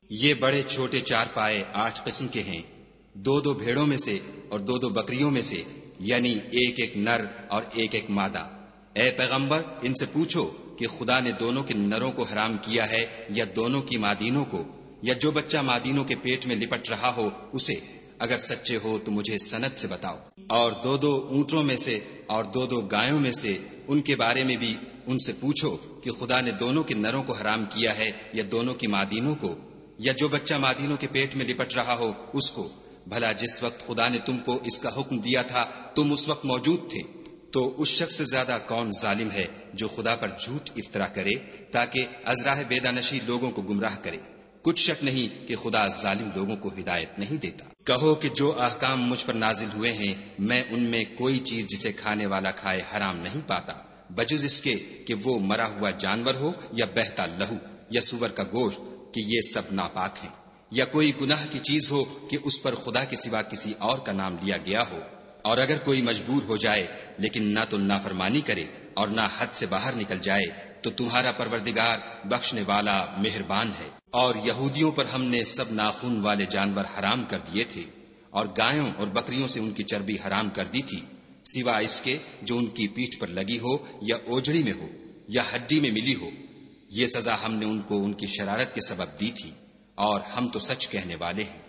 یہ بڑے چھوٹے 4 پائے 8 قسم کے ہیں، 2 بھیڑوں میں سے اور 2 بکریوں میں سے، یعنی ایک نر اور ایک مادہ۔ اے پیغمبر، ان سے پوچھو کہ خدا نے دونوں کے نروں کو حرام کیا ہے یا دونوں کی مادینوں کو، یا جو بچہ مادینوں کے پیٹ میں لپٹ رہا ہو اسے؟ اگر سچے ہو تو مجھے سند سے بتاؤ۔ اور 2 اونٹوں میں سے اور 2 گایوں میں سے ان کے بارے میں بھی ان سے پوچھو کہ خدا نے دونوں کے نروں کو حرام کیا ہے یا دونوں کی مادینوں کو، یا جو بچہ مادینوں کے پیٹ میں لپٹ رہا ہو اس کو؟ بھلا جس وقت خدا نے تم کو اس کا حکم دیا تھا تم اس وقت موجود تھے؟ تو اس شخص سے زیادہ کون ظالم ہے جو خدا پر جھوٹ افطرا کرے تاکہ از راہ بیدانشی لوگوں کو گمراہ کرے؟ کچھ شک نہیں کہ خدا ظالم لوگوں کو ہدایت نہیں دیتا۔ کہو کہ جو احکام مجھ پر نازل ہوئے ہیں میں ان میں کوئی چیز جسے کھانے والا کھائے حرام نہیں پاتا، بجز اس کے کہ وہ مرا ہوا جانور ہو یا بہتا لہو یا سور کا گوشت، کہ یہ سب ناپاک ہیں، یا کوئی گناہ کی چیز ہو کہ اس پر خدا کے سوا کسی اور کا نام لیا گیا ہو۔ اور اگر کوئی مجبور ہو جائے لیکن نہ تو نافرمانی کرے اور نہ حد سے باہر نکل جائے تو تمہارا پروردگار بخشنے والا مہربان ہے۔ اور یہودیوں پر ہم نے سب ناخن والے جانور حرام کر دیے تھے، اور گایوں اور بکریوں سے ان کی چربی حرام کر دی تھی، سوا اس کے جو ان کی پیٹھ پر لگی ہو یا اوجڑی میں ہو یا ہڈی میں ملی ہو۔ یہ سزا ہم نے ان کو ان کی شرارت کے سبب دی تھی، اور ہم تو سچ کہنے والے ہیں۔